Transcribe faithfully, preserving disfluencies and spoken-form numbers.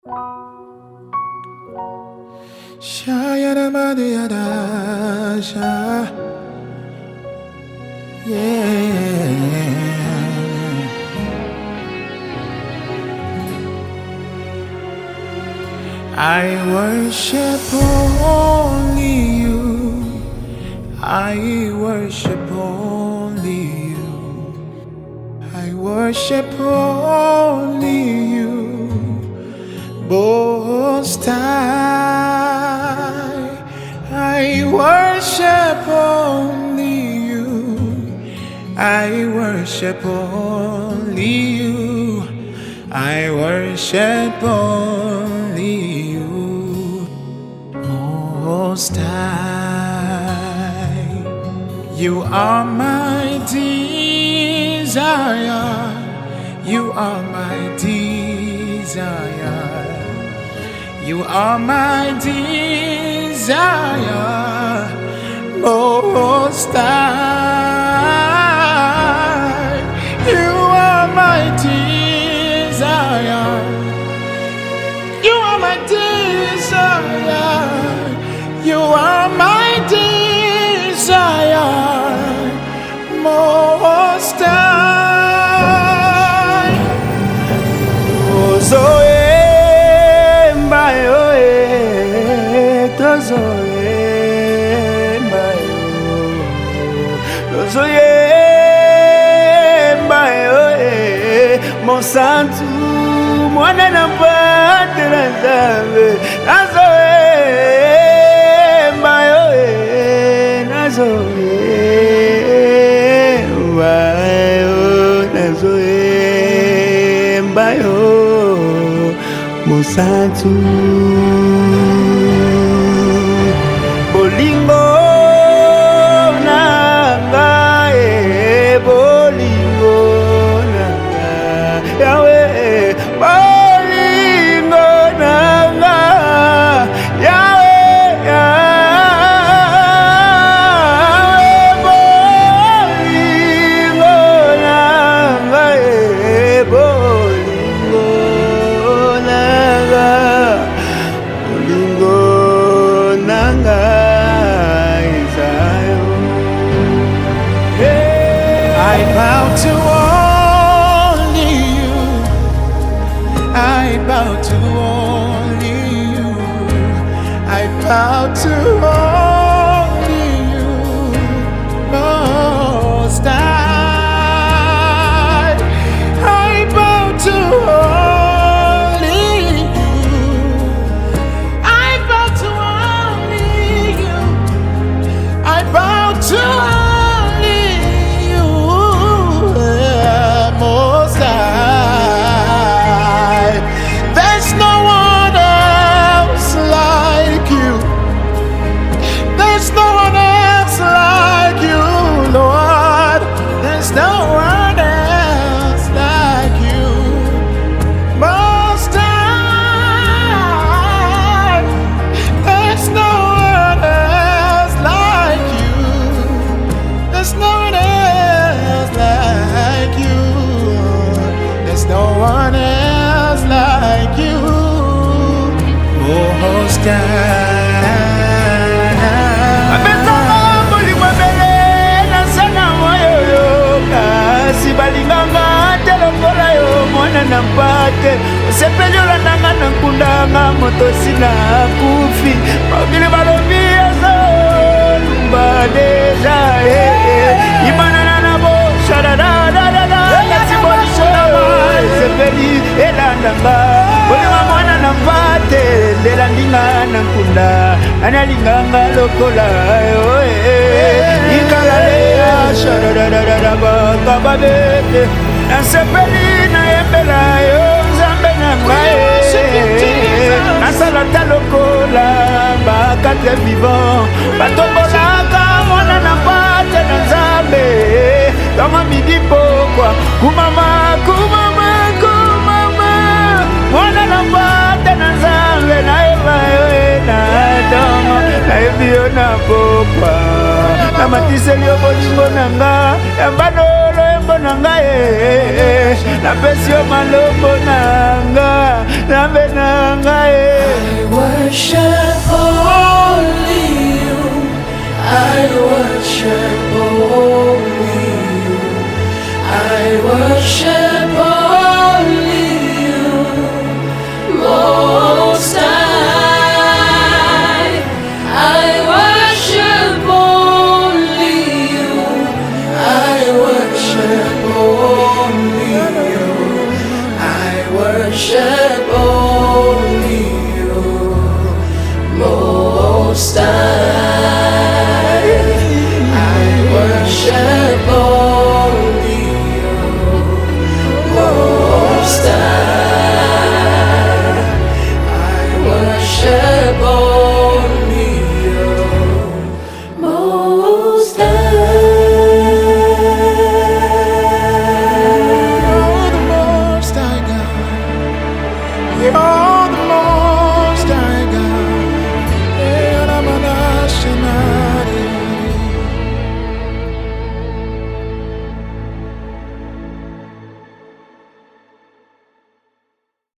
Shayadamadiyadasha. Yeah. I worship only you. I worship only you. I worship only you. Most High. I worship only you. I worship only you. I worship only you. Most High. You are my desire. You are my desire. You are my desire, Most High. You are my desire. You are my desire. You are my desire, Most High. Oh, so Mon santo, mwana na mpate na nzambe, nazoemba yoe, nazoemba yo, nazoemba yo, mon santo. Bolingo nanga, eh, bolingo nanga, Yahweh, bolingo nanga, Yahweh, Yahweh, bolingo nanga, eh, bolingo nanga, bolingo nanga. I bow to only you. I bow to only you. I bow to only you. Most High. I bow to only you. I bow to only you. I bow to Sepeliola nanga nankundanga moto sina kufi Pagile balobia zo lumba deja eh Imana na bo shada da da da da Kasi boni shada ma sepeli elandanga Boni mwana na mpate Lela ndinga nankunda Analinganga lokola yo eh Ikalale ya shada da da da da ba kababete Na sepeli na yembela yo Nasalata lokola bakate vivant Batombolaka mwana na mpate na nzambe Toma midi pokwa Kumama, kumama, kumama Mwana na mpate na nzambe Na eva yoe na adama Na ebio na pokwa Na matiseli obolingo nanga Yambano malombo nanga e napesi yo malombo nanga nambe nanga e. I worship only you, I worship only you, I worship